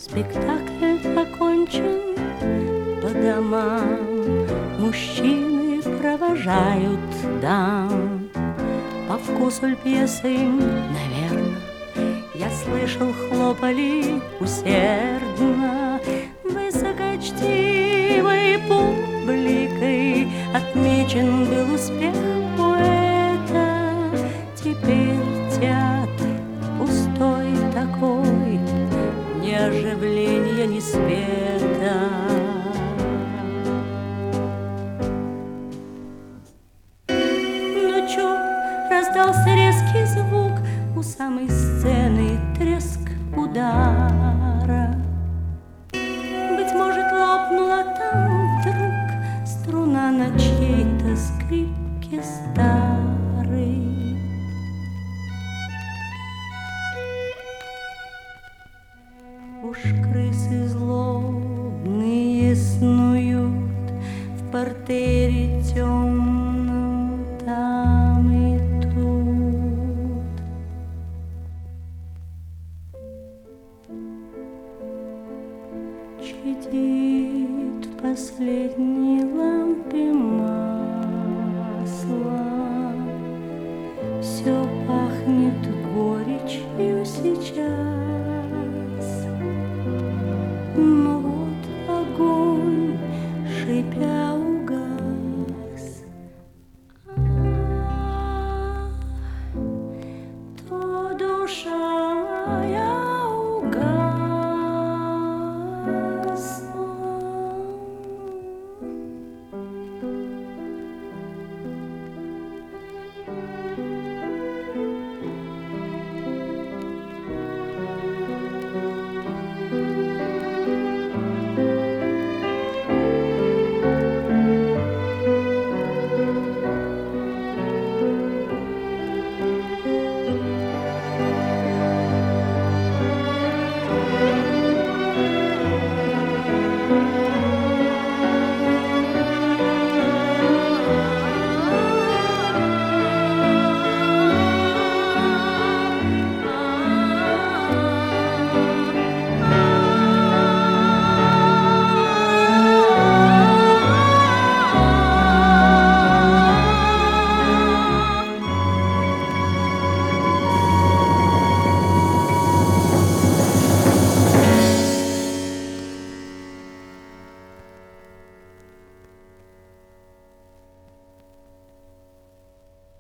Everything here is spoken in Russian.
Спектакль окончен, по домам мужчины провожают дам. По вкусу ль пьесы им, наверно, я слышал, хлопали усердно. Высокочтимой публикой отмечен был успех поэта. Теперь театр пустой такой, ни оживления, ни света. Ну чё, раздался резкий звук, у самой сцены треск удара. Быть может, лопнула там вдруг струна на чьей-то скрипке старой. Уж крысы злобные снуют в партере темном там и тут. Чадит в последней лампе масло, все пахнет горечью сейчас. Но вот огонь, шипя, угас. Ах, то душа